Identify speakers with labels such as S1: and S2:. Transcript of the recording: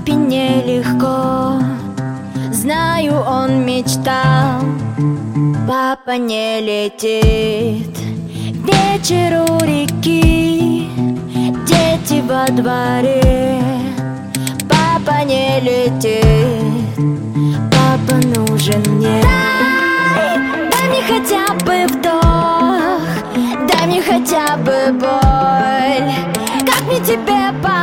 S1: Папе нелегко, знаю, он мечтал. Папа не летит, вечер у реки, дети во дворе. Папа не летит, папа нужен мне. Дай мне хотя бы вдох, дай мне хотя бы боль. Как мне тебе помочь?